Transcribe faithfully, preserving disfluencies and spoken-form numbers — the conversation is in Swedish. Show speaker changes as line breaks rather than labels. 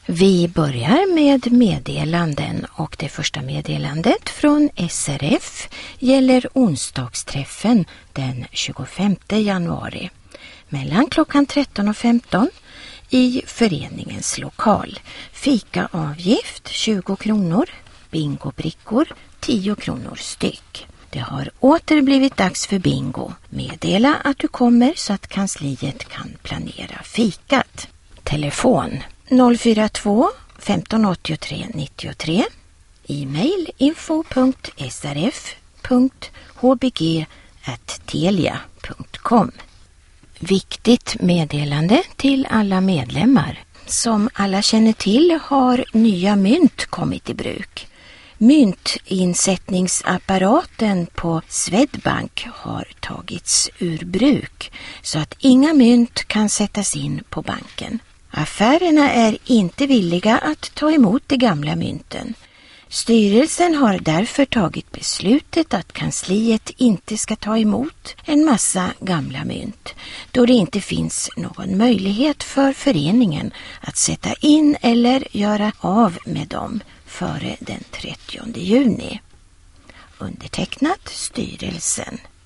Vi börjar med meddelanden och det första meddelandet från S R F gäller onsdagsträffen den tjugofemte januari mellan klockan tretton och femton i föreningens lokal. Fikaavgift tjugo kronor, bingobrickor tio kronor styck. Det har åter blivit dags för bingo. Meddela att du kommer så att kansliet kan planera fikat. Telefon noll fyra två femton åttiotre nittiotre. E-mail info punkt s r f punkt h b g at telia punkt com. Viktigt meddelande till alla medlemmar. Som alla känner till har nya mynt kommit i bruk. Myntinsättningsapparaten på Swedbank har tagits ur bruk så att inga mynt kan sättas in på banken. Affärerna är inte villiga att ta emot de gamla mynten. Styrelsen har därför tagit beslutet att kansliet inte ska ta emot en massa gamla mynt, då det inte finns någon möjlighet för föreningen att sätta in eller göra av med dem före den trettionde juni. Undertecknat styrelsen.